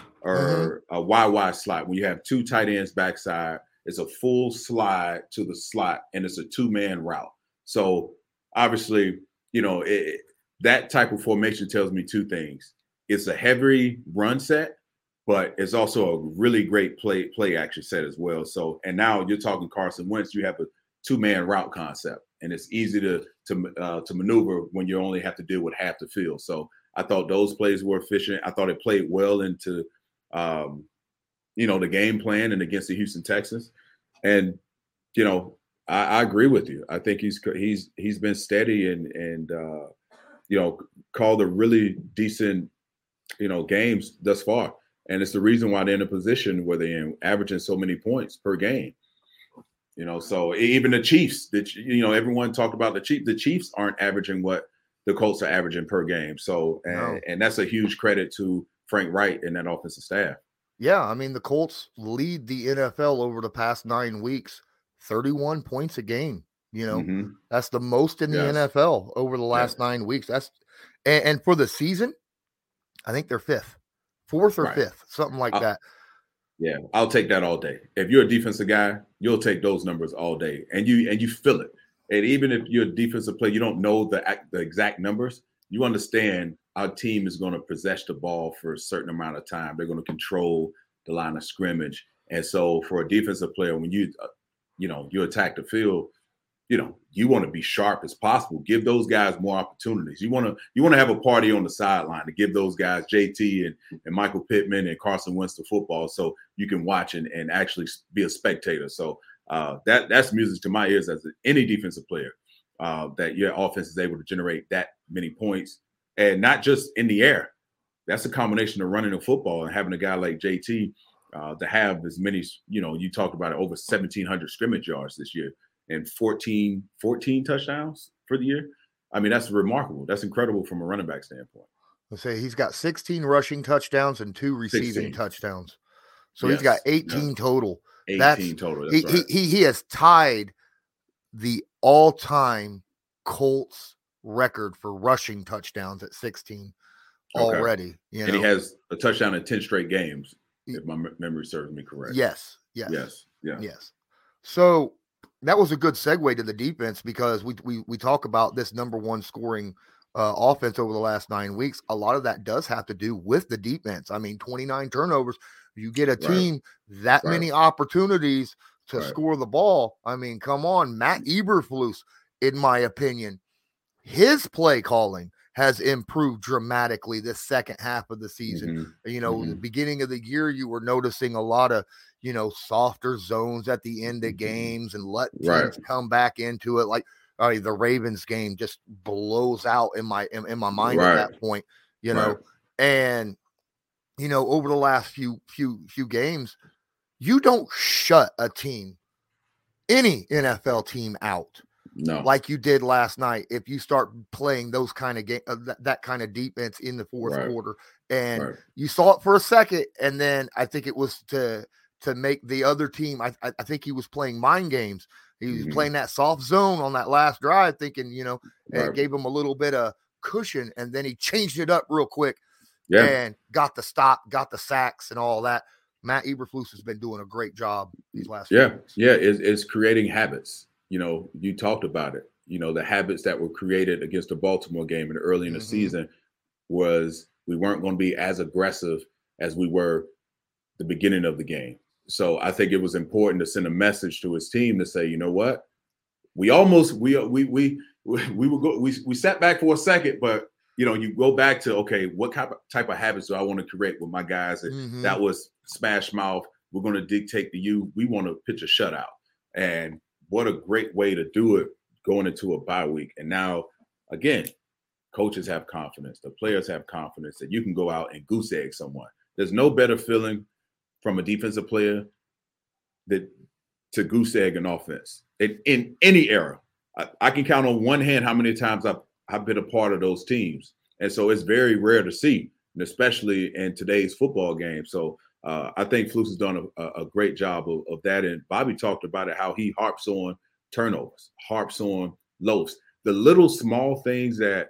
or a Y Y slot. When you have two tight ends backside, it's a full slide to the slot, and it's a two-man route. So obviously, you know, it, that type of formation tells me two things. It's a heavy run set, but it's also a really great play play action set as well. So, and now you're talking Carson Wentz, you have a two-man route concept, and it's easy to to uh, to maneuver when you only have to deal with half the field. So I thought those plays were efficient. I thought it played well into, um, you know, the game plan and against the Houston Texans. And, you know, I, I agree with you. I think he's he's he's been steady and and uh, you know, called a really decent, you know, games thus far. And it's the reason why they're in a position where they're in, averaging so many points per game. You know, so even the Chiefs, that you know, everyone talked about the Chiefs. The Chiefs aren't averaging what the Colts are averaging per game. So, and, No. and that's a huge credit to Frank Reich and that offensive staff. Yeah, I mean, the Colts lead the N F L over the past nine weeks, thirty-one points a game. You know, Mm-hmm. that's the most in the Yes. N F L over the last nine weeks. That's and, and for the season, I think they're fifth, fourth or Right. fifth, something like Uh, that. Yeah, I'll take that all day. If you're a defensive guy, you'll take those numbers all day, and you and you feel it. And even if you're a defensive player, you don't know the act- the exact numbers. You understand our team is going to possess the ball for a certain amount of time. They're going to control the line of scrimmage. And so for a defensive player, when you, uh, you know, you attack the field, you know, you want to be sharp as possible. Give those guys more opportunities. You want to you want to have a party on the sideline to give those guys J T and, and Michael Pittman and Carson Wentz the football so you can watch and, and actually be a spectator. So uh, that that's music to my ears as any defensive player, uh, that your offense is able to generate that many points, and not just in the air. That's a combination of running the football and having a guy like J T uh, to have as many, you know, you talked about it, over seventeen hundred scrimmage yards this year. And fourteen, fourteen touchdowns for the year. I mean, that's remarkable. That's incredible from a running back standpoint. Let's say he's got sixteen rushing touchdowns and two receiving sixteen touchdowns. So yes. he's got eighteen yes. total. eighteen that's, total. That's he, right. he, he has tied the all-time Colts record for rushing touchdowns at sixteen okay. already. You know? And he has a touchdown in ten straight games, if my memory serves me correct. Yes. Yes. Yes. Yeah. Yes. So that was a good segue to the defense, because we we we talk about this number one scoring uh, offense over the last nine weeks. A lot of that does have to do with the defense. I mean, twenty-nine turnovers. You get a team right. that right. many opportunities to right. score the ball. I mean, come on, Matt Eberflus, in my opinion, his play calling has improved dramatically this second half of the season. Mm-hmm. You know, mm-hmm. the beginning of the year, you were noticing a lot of, you know, softer zones at the end of games and let teams right. come back into it. Like uh, the Ravens game just blows out in my, in, in my mind right. at that point, you know, right. and, you know, over the last few, few, few games, you don't shut a team, any N F L team out. No, like you did last night. If you start playing those kind of game, uh, that, that kind of defense in the fourth right. quarter, and right. you saw it for a second, and then I think it was to to make the other team. I I think he was playing mind games. He was mm-hmm. playing that soft zone on that last drive, thinking, you know, right. it gave him a little bit of cushion, and then he changed it up real quick, yeah. and got the stop, got the sacks, and all that. Matt Eberflus has been doing a great job these last. Yeah, few weeks. yeah, it's, it's creating habits. You know, you talked about it. You know, the habits that were created against the Baltimore game and early in the mm-hmm. season was we weren't going to be as aggressive as we were the beginning of the game. So I think it was important to send a message to his team to say, you know what, we almost we we we we were go, we we sat back for a second, but you know, you go back to, okay, what type of type of habits do I want to create with my guys? Mm-hmm. That was smash mouth. We're going to dictate to you. We want to pitch a shutout. And what a great way to do it going into a bye week. And now, again, coaches have confidence. The players have confidence that you can go out and goose egg someone. There's no better feeling from a defensive player that to goose egg an offense in, in any era. I, I can count on one hand how many times I've, I've been a part of those teams. And so it's very rare to see, and especially in today's football game. So Uh, I think Flus has done a, a great job of, of that. And Bobby talked about it, how he harps on turnovers, harps on loafs, the little small things that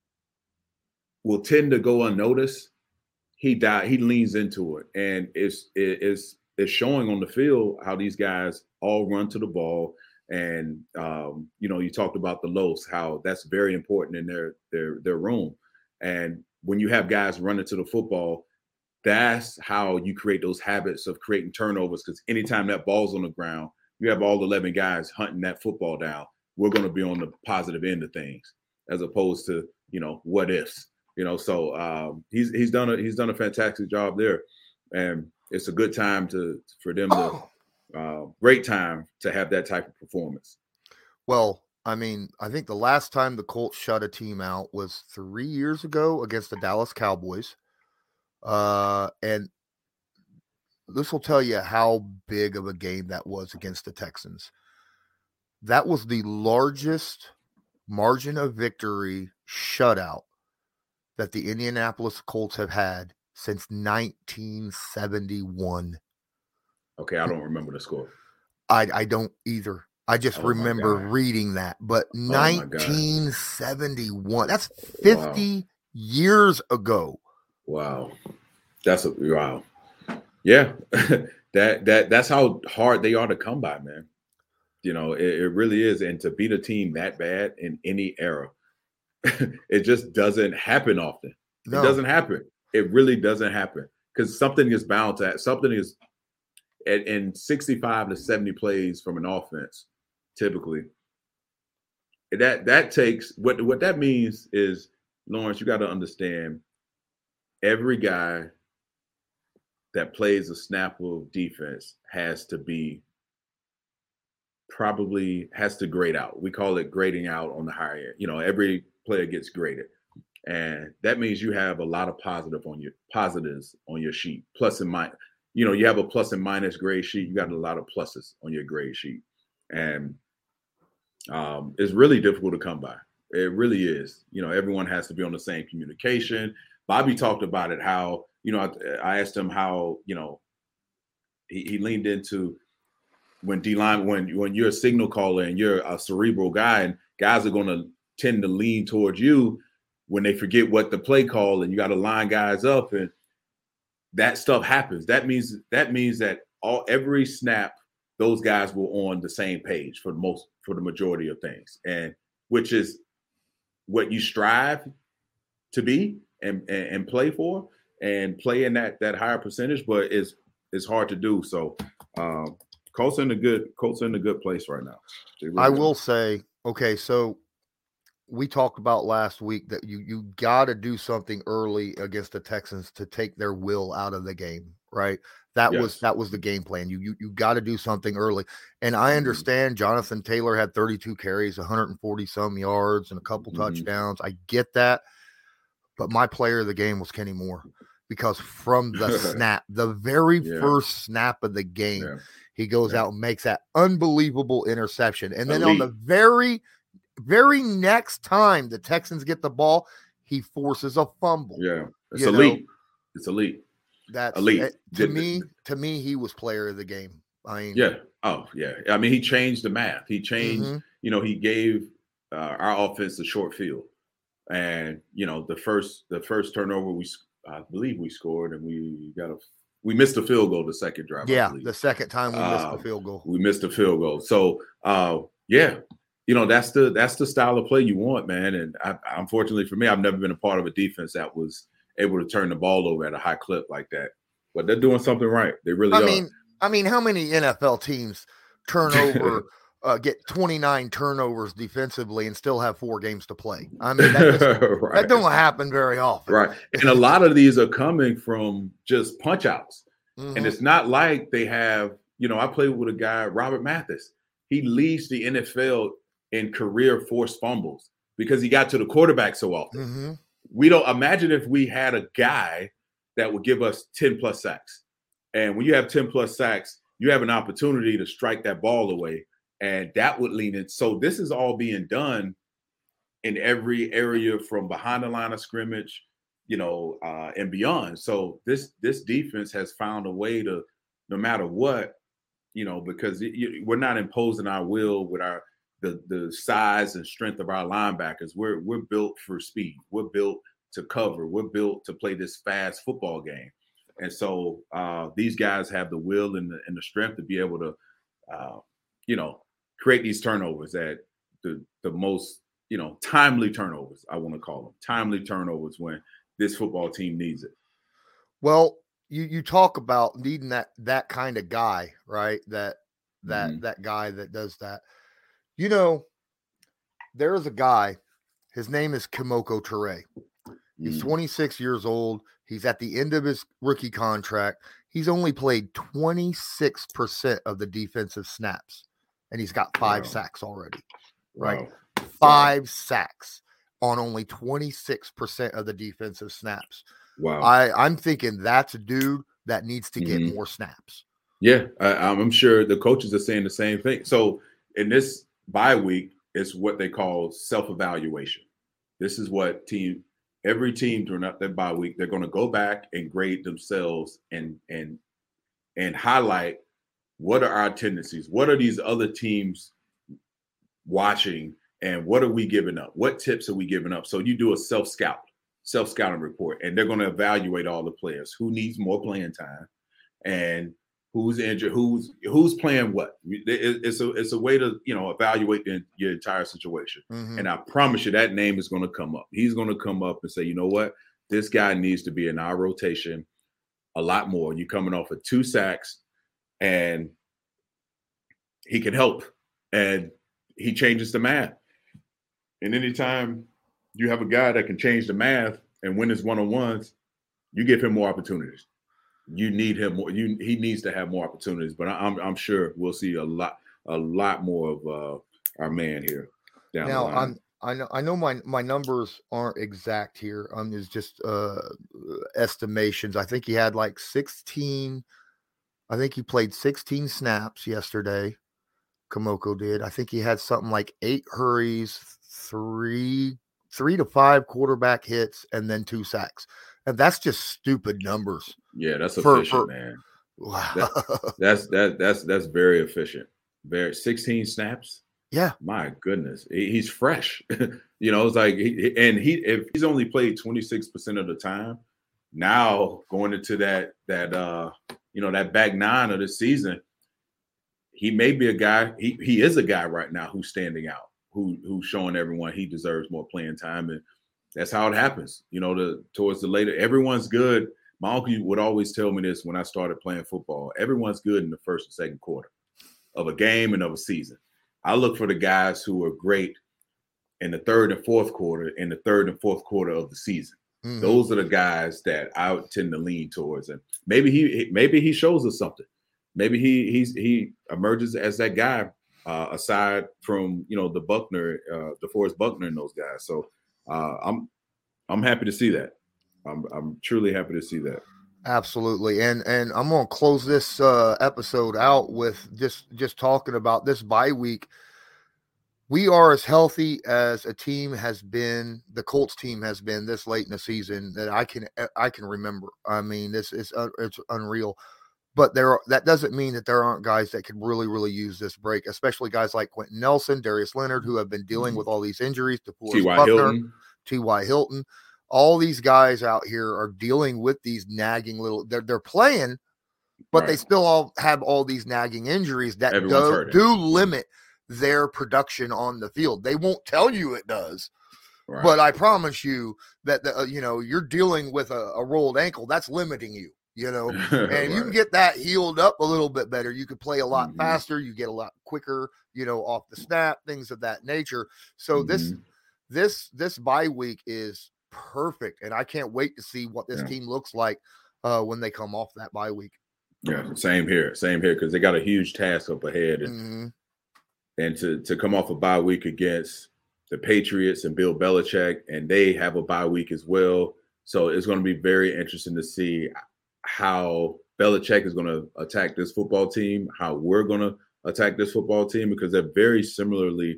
will tend to go unnoticed. He died, he leans into it. And it's, it's, it's showing on the field how these guys all run to the ball. And, um, you know, you talked about the loafs, how that's very important in their, their, their room. And when you have guys running to the football, that's how you create those habits of creating turnovers, because anytime that ball's on the ground, you have all eleven guys hunting that football down. We're going to be on the positive end of things, as opposed to, you know, what ifs, you know. So um, he's he's done a he's done a fantastic job there, and it's a good time to for them to uh, great time to have that type of performance. Well, I mean, I think the last time the Colts shut a team out was three years ago against the Dallas Cowboys. Uh, and this will tell you how big of a game that was against the Texans. That was the largest margin of victory shutout that the Indianapolis Colts have had since nineteen seventy-one. Okay, I don't remember the score. I, I don't either. I just oh remember reading that. But oh nineteen seventy-one, that's fifty wow. years ago. Wow. That's a wow. Yeah. that that that's how hard they are to come by, man. You know, it, it really is. And to beat a team that bad in any era, it just doesn't happen often. No. It doesn't happen. It really doesn't happen because something is bound to something is at, in sixty-five to seventy plays from an offense, typically. That that takes what what that means is, Lawrence, you got to understand every guy that plays a snap of defense has to be probably has to grade out. We call it grading out on the higher end. You know, every player gets graded. And that means you have a lot of positive on your positives on your sheet. Plus and minus, you know, you have a plus and minus grade sheet. You got a lot of pluses on your grade sheet. And um, it's really difficult to come by. It really is. You know, everyone has to be on the same communication. Bobby talked about it, how, you know, I, I asked him how, you know, he, he leaned into when D-line, when, when you're a signal caller and you're a cerebral guy and guys are going to tend to lean towards you when they forget what the play call and you got to line guys up and that stuff happens. That means that means that all every snap, those guys were on the same page for the most for the majority of things, and which is what you strive to be and and, and play for and play in that that higher percentage, but it's it's hard to do. So um, Colts in a good Colts in a good place right now. Really I will say, okay, so we talked about last week that you you got to do something early against the Texans to take their will out of the game, right? That Yes. was that was the game plan. You you you got to do something early. And I understand Jonathan Taylor had thirty-two carries, one hundred forty some yards, and a couple Mhm. touchdowns. I get that, but my player of the game was Kenny Moore because from the snap, the very Yeah. first snap of the game, Yeah. he goes Yeah. out and makes that unbelievable interception, and then on the Elite. very very next time the Texans get the ball, he forces a fumble. Yeah, it's You elite. know, It's elite. That's Elite. eh, to Did- me. To me, he was player of the game. I mean, Yeah. Oh, yeah. I mean, he changed the math. He changed. Mhm. You know, he gave uh, our offense a short field, and you know, the first the first turnover we I believe we scored, and we got a we missed a field goal the second drive. I yeah. believe. The second time we missed Uh, the field goal. we missed a field goal. So, uh, yeah, you know, that's the that's the style of play you want, man. And I, unfortunately for me, I've never been a part of a defense that was able to turn the ball over at a high clip like that. But they're doing something right. They really I are. mean, I mean, how many N F L teams turn over, uh, get twenty-nine turnovers defensively and still have four games to play? I mean, that, just, right. that don't happen very often. Right. And a lot of these are coming from just punch outs. Mhm. And it's not like they have, you know, I played with a guy, Robert Mathis. He leads the N F L in career forced fumbles because he got to the quarterback so often. Mhm. We don't imagine if we had a guy that would give us ten plus sacks. And when you have ten plus sacks, you have an opportunity to strike that ball away. And that would lean in. So this is all being done in every area from behind the line of scrimmage, you know, uh, and beyond. So this this defense has found a way to, no matter what, you know, because it, you, we're not imposing our will with our the the size and strength of our linebackers. We're we're built for speed. We're built to cover. We're built to play this fast football game. And so uh, these guys have the will and the, and the strength to be able to, uh, you know, create these turnovers at the the most, you know, timely turnovers, I want to call them. Timely turnovers when this football team needs it. Well, you you talk about needing that that kind of guy, right? That that Mhm. that guy that does that. You know, there is a guy. His name is Kimoko Toure. He's Mm. twenty-six years old. He's at the end of his rookie contract. He's only played twenty-six percent of the defensive snaps, and he's got five Wow. sacks already. Right? Wow. Five sacks on only twenty-six percent of the defensive snaps. Wow. I, I'm thinking that's a dude that needs to get Mhm. more snaps. Yeah, I, I'm sure the coaches are saying the same thing. So in this bye week, it's what they call self-evaluation. This is what team, every team during their bye week, they're going to go back and grade themselves and and and highlight what are our tendencies, what are these other teams watching, and what are we giving up? What tips are we giving up? So you do a self-scout, self-scouting report, and they're going to evaluate all the players who needs more playing time and who's injured, who's who's playing what. It, it's a it's a way to, you know, evaluate the, your entire situation. Mhm. And I promise you that name is going to come up. He's going to come up and say, you know what, this guy needs to be in our rotation a lot more. You're coming off of two sacks, and he can help, and he changes the math. And anytime you have a guy that can change the math and win his one-on-ones, you give him more opportunities. You need him more. You he needs to have more opportunities. But I'm I'm sure we'll see a lot a lot more of uh, our man here down now, the line. I'm I know I know my my numbers aren't exact here. Um, it's just uh estimations. I think he had like sixteen. I think he played sixteen snaps yesterday. Kamoko did. I think he had something like eight hurries, three three to five quarterback hits, and then two sacks. And that's just stupid numbers. Yeah, that's for, efficient, for, man. Wow. That, that's that that's that's very efficient. Very sixteen snaps. Yeah. My goodness, he, he's fresh. You know, it's like he, and he if he's only played twenty-six percent of the time, now going into that that uh you know that back nine of the season, he may be a guy. He he is a guy right now who's standing out, who who's showing everyone he deserves more playing time, and that's how it happens. You know, the towards the later, everyone's good. My uncle would always tell me this when I started playing football. Everyone's good in the first and second quarter of a game and of a season. I look for the guys who are great in the third and fourth quarter, in the third and fourth quarter of the season. Mm-hmm. Those are the guys that I would tend to lean towards. And maybe he maybe he shows us something. Maybe he he's he emerges as that guy, uh, aside from you know the Buckner, uh, DeForest Buckner and those guys. So uh, I'm I'm happy to see that. I'm I'm truly happy to see that. Absolutely. And and I'm going to close this uh, episode out with just just talking about this bye week. We are as healthy as a team has been, the Colts team has been this late in the season that I can I can remember. I mean, this is uh, it's unreal. But there are, that doesn't mean that there aren't guys that could really, really use this break, especially guys like Quentin Nelson, Darius Leonard, who have been dealing mm-hmm. with all these injuries, T Y Hilton. T Y Hilton. All these guys out here are dealing with these nagging little, they're, they're playing, but right. they still all have all these nagging injuries that do, do limit their production on the field. They won't tell you it does, right. but I promise you that, the, uh, you know, you're dealing with a, a rolled ankle that's limiting you, you know, and right. you can get that healed up a little bit better. You could play a lot mm-hmm. faster. You get a lot quicker, you know, off the snap, things of that nature. So mm-hmm. this, this, this bye week is perfect, and I can't wait to see what this yeah. team looks like uh, when they come off that bye week. Yeah, same here, same here, because they got a huge task up ahead, and mm-hmm. and to to come off a bye week against the Patriots and Bill Belichick, and they have a bye week as well. So it's going to be very interesting to see how Belichick is going to attack this football team, how we're going to attack this football team, because they're very similarly,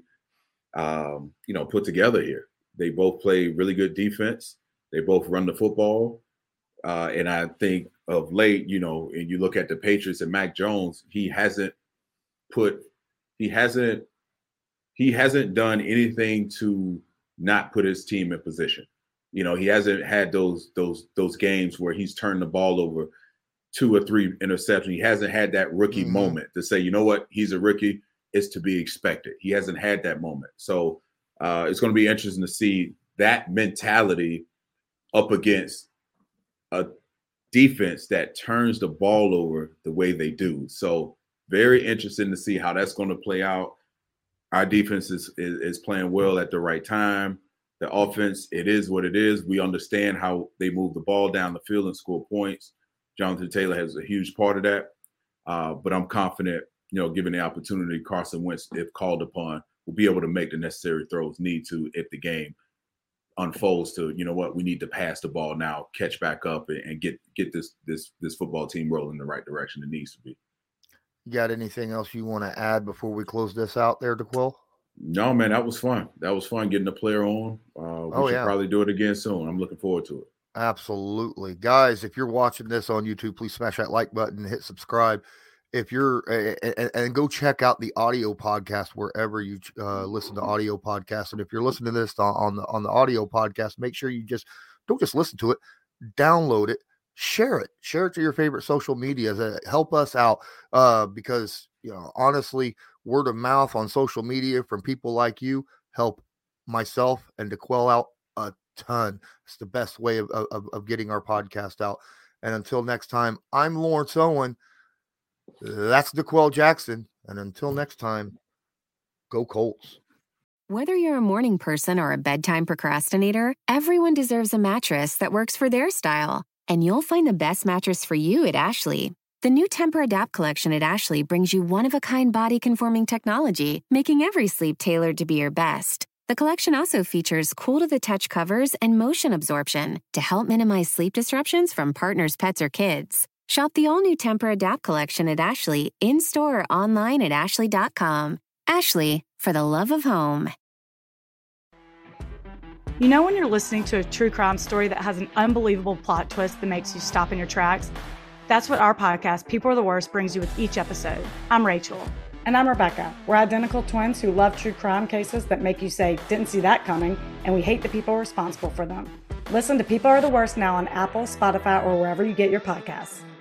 um, you know, put together here. They both play really good defense. They both run the football. Uh, and I think of late, you know, and you look at the Patriots and Mac Jones, he hasn't put, he hasn't, he hasn't done anything to not put his team in position. You know, he hasn't had those, those, those games where he's turned the ball over two or three interceptions. He hasn't had that rookie mm-hmm. moment to say, you know what, he's a rookie. It's to be expected. He hasn't had that moment. So, Uh, it's going to be interesting to see that mentality up against a defense that turns the ball over the way they do. So very interesting to see how that's going to play out. Our defense is, is, is playing well at the right time. The offense, it is what it is. We understand how they move the ball down the field and score points. Jonathan Taylor has a huge part of that. Uh, but I'm confident, you know, given the opportunity, Carson Wentz, if called upon, will be able to make the necessary throws need to if the game unfolds to, you know what, we need to pass the ball now, catch back up, and, and get get this this this football team rolling in the right direction it needs to be. You got anything else you want to add before we close this out there, DeQuell? No, man, that was fun. That was fun getting the player on. Uh, we oh, should yeah. probably do it again soon. I'm looking forward to it. Absolutely. Guys, if you're watching this on YouTube, please smash that like button, hit subscribe. If you're and, and go check out the audio podcast wherever you uh, listen to audio podcasts. And if you're listening to this on, on the on the audio podcast, make sure you just don't just listen to it, download it, share it, share it to your favorite social media. That help us out uh, because you know honestly, word of mouth on social media from people like you help myself and DeQuell out a ton. It's the best way of, of, of getting our podcast out. And until next time, I'm Lawrence Owen. That's DeQuell Jackson. And until next time, go Colts. Whether you're a morning person or a bedtime procrastinator, everyone deserves a mattress that works for their style. And you'll find the best mattress for you at Ashley. The new Tempur-Adapt collection at Ashley brings you one-of-a-kind body-conforming technology, making every sleep tailored to be your best. The collection also features cool-to-the-touch covers and motion absorption to help minimize sleep disruptions from partners, pets, or kids. Shop the all-new Tempur-Adapt collection at Ashley, in-store or online at ashley dot com. Ashley, for the love of home. You know when you're listening to a true crime story that has an unbelievable plot twist that makes you stop in your tracks? That's what our podcast, People Are the Worst, brings you with each episode. I'm Rachel. And I'm Rebecca. We're identical twins who love true crime cases that make you say, didn't see that coming, and we hate the people responsible for them. Listen to People Are the Worst now on Apple, Spotify, or wherever you get your podcasts.